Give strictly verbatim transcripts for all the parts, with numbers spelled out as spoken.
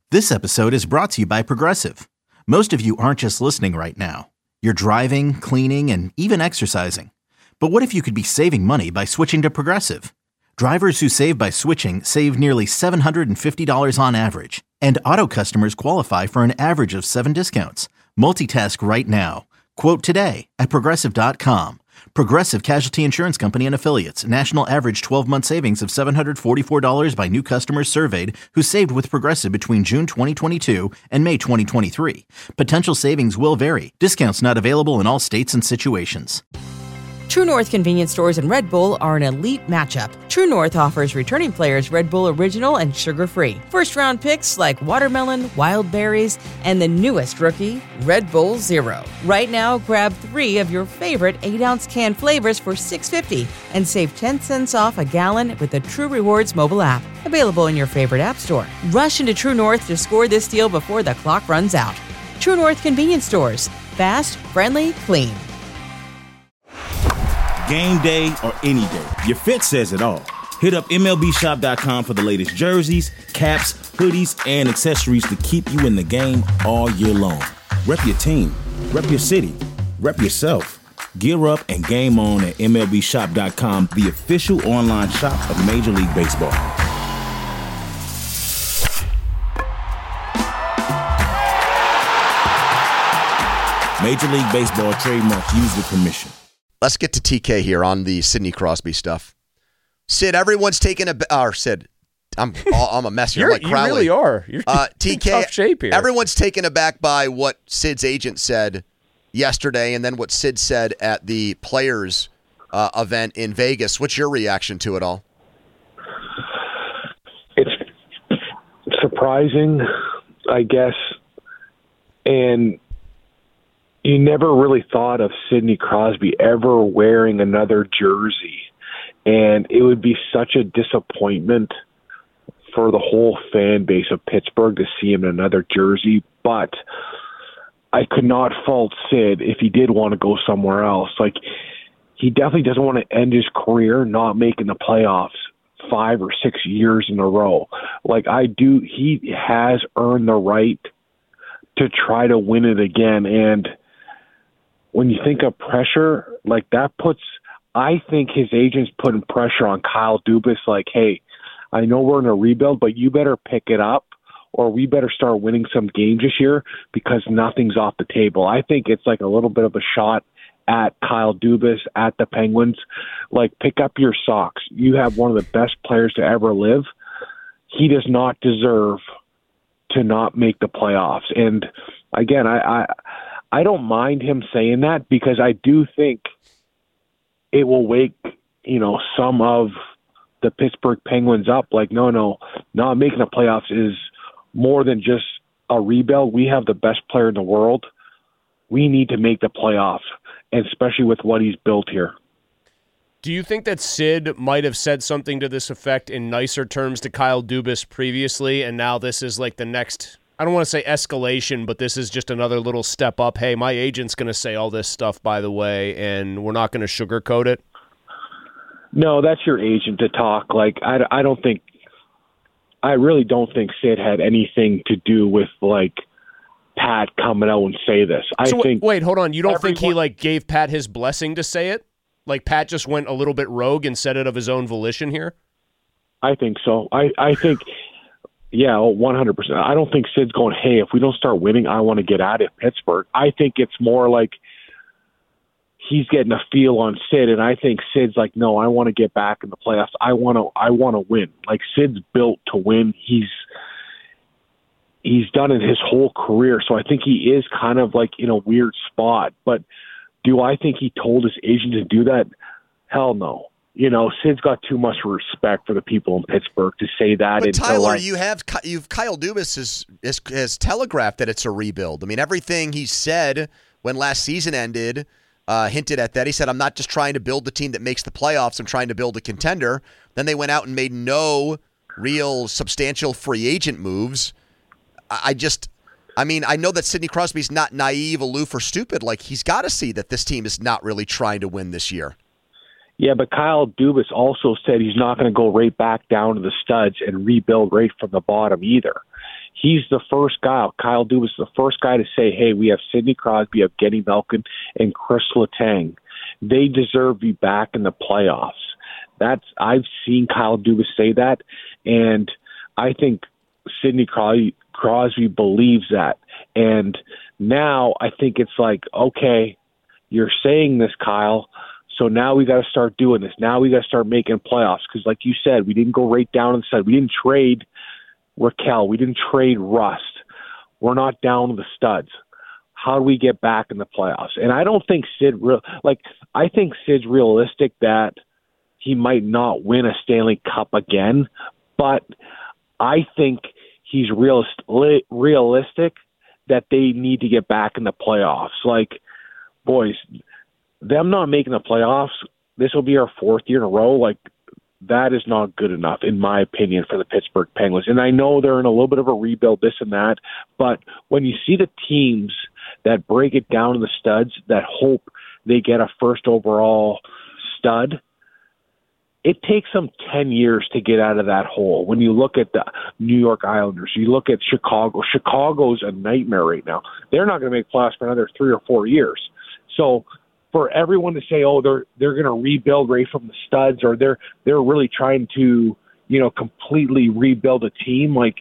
This episode is brought to you by Progressive. Most of you aren't just listening right now. You're driving, cleaning, and even exercising. But what if you could be saving money by switching to Progressive? Drivers who save by switching save nearly seven hundred fifty dollars on average. And auto customers qualify for an average of seven discounts. Multitask right now. Quote today at Progressive dot com. Progressive Casualty Insurance Company and Affiliates. National average twelve-month savings of seven hundred forty-four dollars by new customers surveyed who saved with Progressive between June twenty twenty-two and May twenty twenty-three. Potential savings will vary. Discounts not available in all states and situations. True North convenience stores and Red Bull are an elite matchup. True North offers returning players Red Bull Original and sugar-free. First-round picks like watermelon, wild berries, and the newest rookie, Red Bull Zero. Right now, grab three of your favorite eight-ounce can flavors for six dollars and fifty cents and save ten cents off a gallon with the True Rewards mobile app. Available in your favorite app store. Rush into True North to score this deal before the clock runs out. True North convenience stores. Fast, friendly, clean. Game day or any day, your fit says it all. Hit up M L B shop dot com for the latest jerseys, caps, hoodies, and accessories to keep you in the game all year long. Rep your team, rep your city, rep yourself. Gear up and game on at M L B shop dot com, the official online shop of Major League Baseball. Major League Baseball trademark used with permission. Let's get to T K here on the Sidney Crosby stuff. Sid, everyone's taking a or Sid, I'm I'm a mess here. You're, like you Crowley. really are. You're uh, T K, in tough shape here. Everyone's taken aback by what Sid's agent said yesterday, and then what Sid said at the Players uh, event in Vegas. What's your reaction to it all? It's surprising, I guess, and. You never really thought of Sidney Crosby ever wearing another jersey, and it would be such a disappointment for the whole fan base of Pittsburgh to see him in another jersey, but I could not fault Sid if he did want to go somewhere else. Like, he definitely doesn't want to end his career not making the playoffs five or six years in a row. Like, I do, he has earned the right to try to win it again, and when you think of pressure, like that puts, I think his agent's putting pressure on Kyle Dubas, like, hey, I know we're in a rebuild, but you better pick it up or we better start winning some games this year because nothing's off the table. I think it's like a little bit of a shot at Kyle Dubas, at the Penguins. Like, pick up your socks. You have one of the best players to ever live. He does not deserve to not make the playoffs. And again, I, I I don't mind him saying that because I do think it will wake, you know, some of the Pittsburgh Penguins up. Like, no, no, not making the playoffs is more than just a rebuild. We have the best player in the world. We need to make the playoffs, and especially with what he's built here. Do you think that Sid might have said something to this effect in nicer terms to Kyle Dubas previously, and now this is like the next, I don't want to say escalation, but this is just another little step up? Hey, my agent's going to say all this stuff, by the way, and we're not going to sugarcoat it? No, that's your agent to talk. Like, I, I don't think, I really don't think Sid had anything to do with, like, Pat coming out and say this. I so think. Wait, hold on. You don't everyone, think he, like, gave Pat his blessing to say it? Like, Pat just went a little bit rogue and said it of his own volition here? I think so. I, I think, yeah, one hundred percent. I don't think Sid's going, hey, if we don't start winning, I want to get out of Pittsburgh. I think it's more like he's getting a feel on Sid, and I think Sid's like, no, I want to get back in the playoffs. I want to I want to win. Like, Sid's built to win. He's he's done it his whole career, so I think he is kind of like in a weird spot. But do I think he told his agent to do that? Hell no. You know, Sid's got too much respect for the people in Pittsburgh to say that. But Tyler, like, you have you've Kyle Dubas has, has has telegraphed that it's a rebuild. I mean, everything he said when last season ended uh, hinted at that. He said, "I'm not just trying to build the team that makes the playoffs. I'm trying to build a contender." Then they went out and made no real substantial free agent moves. I, I just. I mean, I know that Sidney Crosby's not naive, aloof, or stupid. Like, he's got to see that this team is not really trying to win this year. Yeah, but Kyle Dubas also said he's not going to go right back down to the studs and rebuild right from the bottom either. He's the first guy, Kyle Dubas is the first guy to say, hey, we have Sidney Crosby, Evgeny Malkin, and Chris Letang. They deserve to be back in the playoffs. That's I've seen Kyle Dubas say that, and I think Sidney Crosby, Crosby believes that. And now I think it's like, okay, you're saying this, Kyle, so now we got to start doing this. Now we got to start making playoffs because, like you said, we didn't go right down inside. We didn't trade Raquel. We didn't trade Rust. We're not down to the studs. How do we get back in the playoffs? And I don't think Sid real like I think Sid's realistic that he might not win a Stanley Cup again, but I think he's realist, realistic that they need to get back in the playoffs. Like, boys, them not making the playoffs, this will be our fourth year in a row. Like, that is not good enough, in my opinion, for the Pittsburgh Penguins. And I know they're in a little bit of a rebuild, this and that, but when you see the teams that break it down to the studs, that hope they get a first overall stud, it takes them ten years to get out of that hole. When you look at the New York Islanders, you look at Chicago. Chicago's a nightmare right now. They're not going to make playoffs for another three or four years. So for everyone to say, oh, they're they're going to rebuild right from the studs, or they're they're really trying to, you know, completely rebuild a team, like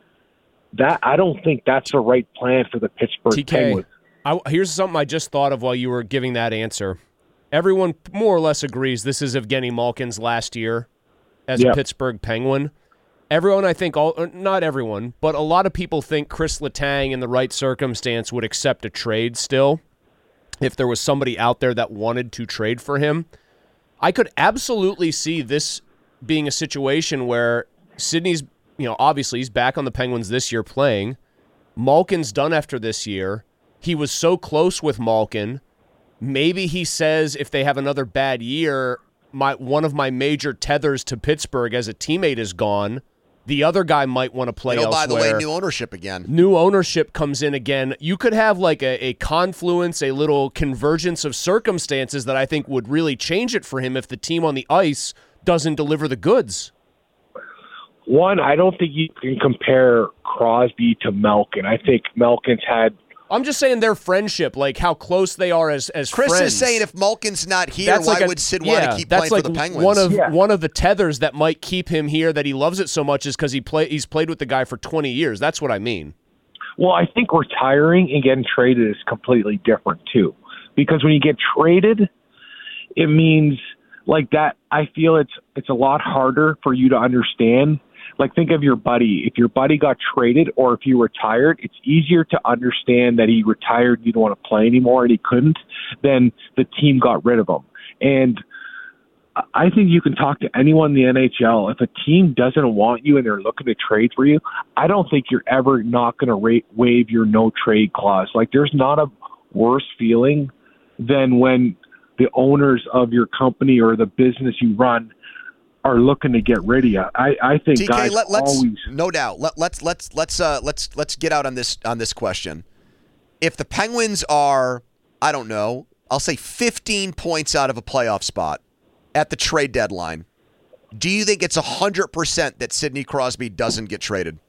that, I don't think that's the right plan for the Pittsburgh T K, Penguins. I, here's something I just thought of while you were giving that answer. Everyone more or less agrees this is Evgeny Malkin's last year as yep. a Pittsburgh Penguin. Everyone, I think, all not everyone, but a lot of people think Chris Letang in the right circumstance would accept a trade still if there was somebody out there that wanted to trade for him. I could absolutely see this being a situation where Sidney's, you know, obviously he's back on the Penguins this year playing. Malkin's done after this year. He was so close with Malkin. Maybe he says if they have another bad year, my one of my major tethers to Pittsburgh as a teammate is gone. The other guy might want to play you know, elsewhere. By the way, new ownership again. New ownership comes in again. You could have like a, a confluence, a little convergence of circumstances that I think would really change it for him if the team on the ice doesn't deliver the goods. One, I don't think you can compare Crosby to Malkin. I think Malkin's had I'm just saying their friendship, like how close they are as as Chris friends. is saying if Malkin's not here, That's why like a, would Sid yeah, want to keep that's playing like for the Penguins? One of yeah. one of the tethers that might keep him here, that he loves it so much, is because he play he's played with the guy for twenty years. That's what I mean. Well, I think retiring and getting traded is completely different too, because when you get traded, it means like that. I feel it's it's a lot harder for you to understand. Like, think of your buddy. If your buddy got traded or if you retired, it's easier to understand that he retired, you don't want to play anymore, and he couldn't, than the team got rid of him. And I think you can talk to anyone in the N H L. If a team doesn't want you and they're looking to trade for you, I don't think you're ever not going to ra- waive your no-trade clause. Like, there's not a worse feeling than when the owners of your company or the business you run are looking to get rid of you. I, I think T K, guys let, let's always no doubt. Let, let's let's let's uh let's let's get out on this on this question. If the Penguins are, I don't know, I'll say fifteen points out of a playoff spot at the trade deadline, do you think it's a hundred percent that Sidney Crosby doesn't get traded?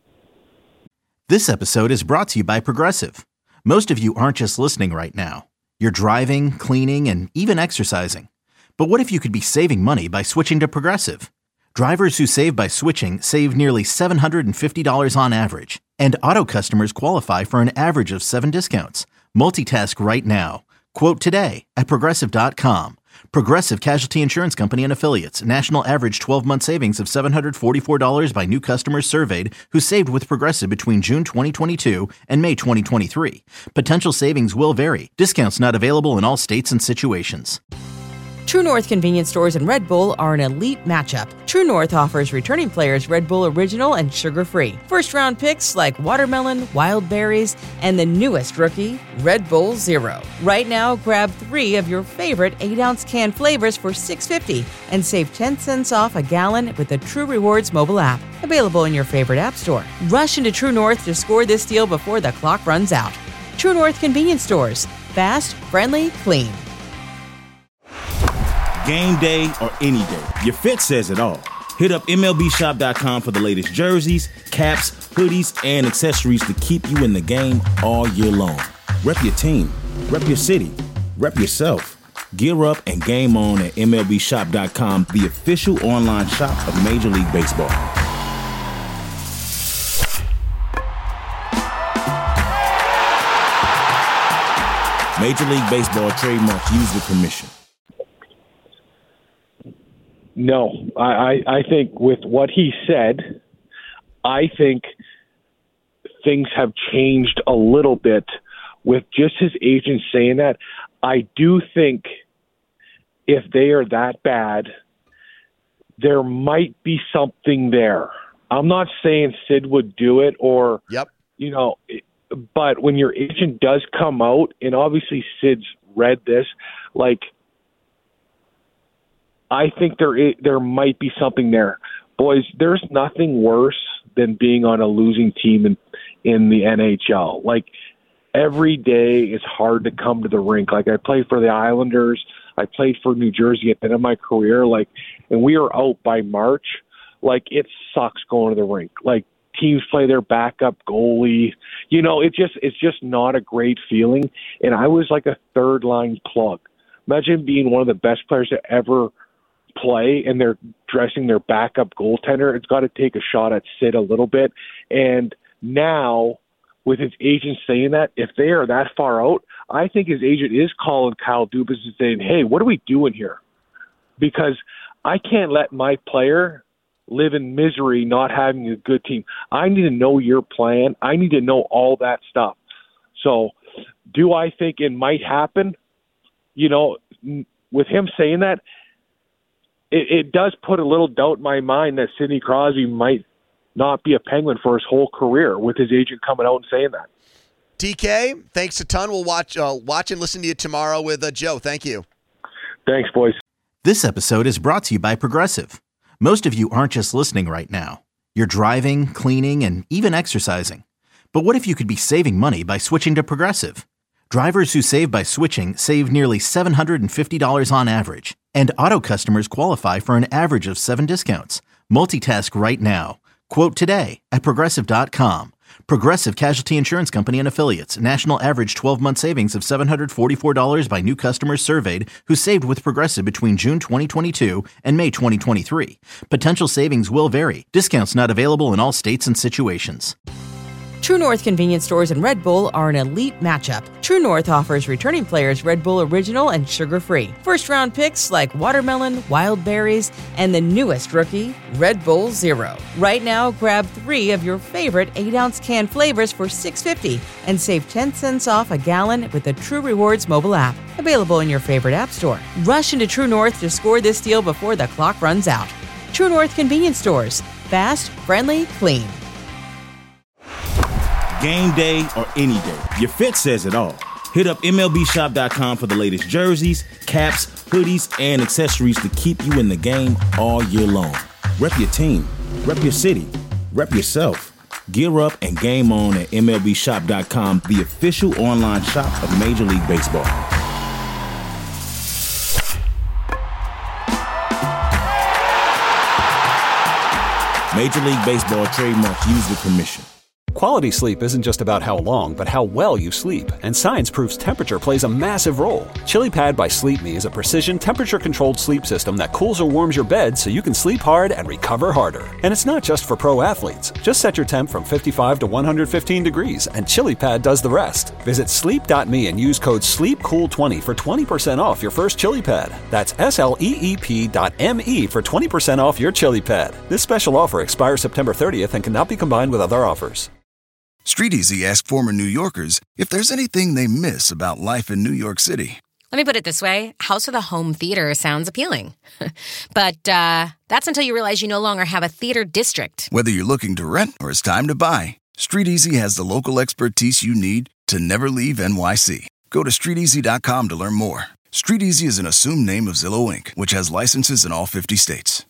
This episode is brought to you by Progressive. Most of you aren't just listening right now. You're driving, cleaning, and even exercising. But what if you could be saving money by switching to Progressive? Drivers who save by switching save nearly seven hundred fifty dollars on average. And auto customers qualify for an average of seven discounts. Multitask right now. Quote today at Progressive dot com. Progressive Casualty Insurance Company and Affiliates. National average twelve-month savings of seven hundred forty-four dollars by new customers surveyed who saved with Progressive between June twenty twenty-two and May twenty twenty-three. Potential savings will vary. Discounts not available in all states and situations. True North convenience stores and Red Bull are an elite matchup. True North offers returning players Red Bull Original and sugar-free. First-round picks like watermelon, wild berries, and the newest rookie, Red Bull Zero. Right now, grab three of your favorite eight-ounce can flavors for six dollars and fifty cents and save ten cents off a gallon with the True Rewards mobile app. Available in your favorite app store. Rush into True North to score this deal before the clock runs out. True North convenience stores. Fast, friendly, clean. Game day or any day, your fit says it all. Hit up M L B shop dot com for the latest jerseys, caps, hoodies, and accessories to keep you in the game all year long. Rep your team, rep your city, rep yourself. Gear up and game on at M L B shop dot com, the official online shop of Major League Baseball. Major League Baseball trademark used with permission. No, I, I, I think with what he said, I think things have changed a little bit with just his agent saying that. I do think if they are that bad, there might be something there. I'm not saying Sid would do it or, yep. you know, but when your agent does come out, and obviously Sid's read this, like, I think there is, there might be something there. Boys, there's nothing worse than being on a losing team in, in the N H L. Like, every day is hard to come to the rink. Like, I played for the Islanders. I played for New Jersey at the end of my career. Like, and we were out by March. Like, it sucks going to the rink. Like, teams play their backup goalie. You know, it just it's just not a great feeling. And I was like a third-line plug. Imagine being one of the best players to ever play, and they're dressing their backup goaltender. It's got to take a shot at Sid a little bit. And now, with his agent saying that, if they are that far out, I think his agent is calling Kyle Dubas and saying, hey, what are we doing here? Because I can't let my player live in misery not having a good team. I need to know your plan. I need to know all that stuff. So do I think it might happen? You know, with him saying that, it, it does put a little doubt in my mind that Sidney Crosby might not be a Penguin for his whole career with his agent coming out and saying that. D K, thanks a ton. We'll watch, uh, watch and listen to you tomorrow with uh, Joe. Thank you. Thanks, boys. This episode is brought to you by Progressive. Most of you aren't just listening right now. You're driving, cleaning, and even exercising. But what if you could be saving money by switching to Progressive? Drivers who save by switching save nearly seven hundred fifty dollars on average. And auto customers qualify for an average of seven discounts. Multitask right now. Quote today at Progressive dot com. Progressive Casualty Insurance Company and Affiliates. National average twelve-month savings of seven hundred forty-four dollars by new customers surveyed who saved with Progressive between June twenty twenty-two and May twenty twenty-three. Potential savings will vary. Discounts not available in all states and situations. True North convenience stores and Red Bull are an elite matchup. True North offers returning players Red Bull Original and sugar-free. First-round picks like watermelon, wild berries, and the newest rookie, Red Bull Zero. Right now, grab three of your favorite eight-ounce can flavors for six dollars and fifty cents and save ten cents off a gallon with the True Rewards mobile app. Available in your favorite app store. Rush into True North to score this deal before the clock runs out. True North convenience stores. Fast, friendly, clean. Game day or any day, your fit says it all. Hit up M L B shop dot com for the latest jerseys, caps, hoodies, and accessories to keep you in the game all year long. Rep your team, rep your city, rep yourself. Gear up and game on at M L B shop dot com, the official online shop of Major League Baseball. Major League Baseball trademark used with permission. Quality sleep isn't just about how long, but how well you sleep. And science proves temperature plays a massive role. ChiliPad by Sleep Me is a precision temperature-controlled sleep system that cools or warms your bed so you can sleep hard and recover harder. And it's not just for pro athletes. Just set your temp from fifty-five to one hundred fifteen degrees, and ChiliPad does the rest. Visit sleep dot me and use code sleep cool twenty for twenty percent off your first ChiliPad. That's S L E E P dot M E for twenty percent off your ChiliPad. This special offer expires September thirtieth and cannot be combined with other offers. StreetEasy asked former New Yorkers if there's anything they miss about life in New York City. Let me put it this way. House with a home theater sounds appealing. But uh, that's until you realize you no longer have a theater district. Whether you're looking to rent or it's time to buy, StreetEasy has the local expertise you need to never leave N Y C. Go to street easy dot com to learn more. StreetEasy is an assumed name of Zillow Incorporated, which has licenses in all fifty states.